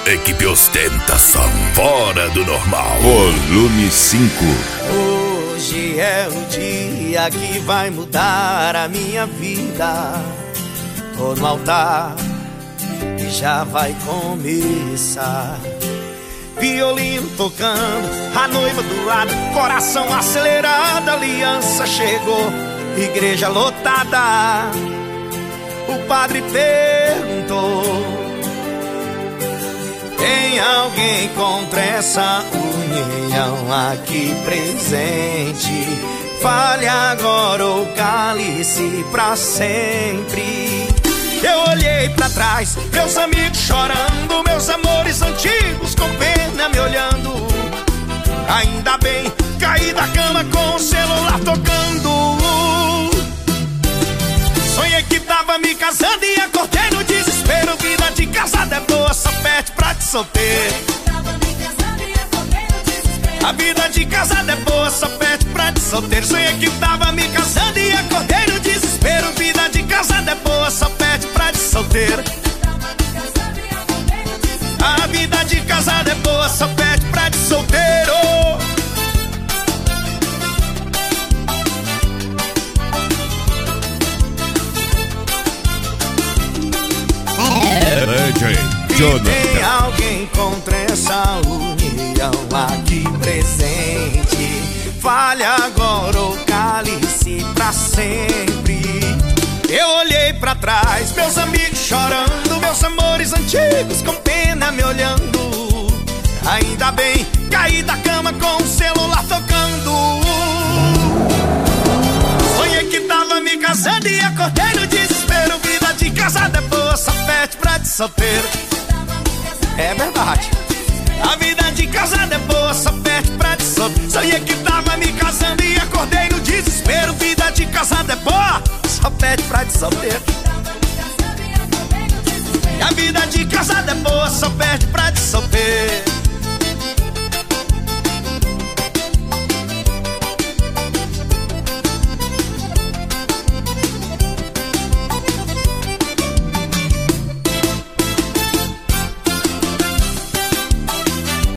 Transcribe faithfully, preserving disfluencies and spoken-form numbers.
Equipe ostentação fora do normal. Volume cinco. Hoje é o dia que vai mudar a minha vida. Tô no altar e já vai começar. Violino tocando, a noiva do lado, coração acelerado, aliança chegou, igreja lotada. O padre perguntou: tem alguém contra essa união aqui presente? Fale agora ou cale-se pra sempre. Eu olhei pra trás, meus amigos chorando, meus amores antigos com pena me olhando. Ainda bem, caí da cama com o celular tocando. Sonhei que tava me casando e acordei no desespero. Vida de casada é boa, só perde pra de solteiro. A vida de casada é boa, só perde pra de solteiro. Sonhei que tava me casando e acordei no desespero. Vida de casada é boa, só perde pra de solteiro. A vida de casada é boa, só perde pra de solteiro. E tem alguém contra essa união aqui presente? Fale agora ou cale-se pra sempre. Eu olhei pra trás, meus amigos chorando, meus amores antigos com pena me olhando. Ainda bem, caí da cama com o celular tocando. Sonhei que tava me casando e acordei no desespero. Vida de casada é boa, só perde pra de solteiro. É verdade. A vida de casada é boa, só perde pra de solteiro. Sonhei que tava me casando e acordei no desespero. Vida de casada é boa, só perde pra de solteiro. A vida de casada é boa, só perde pra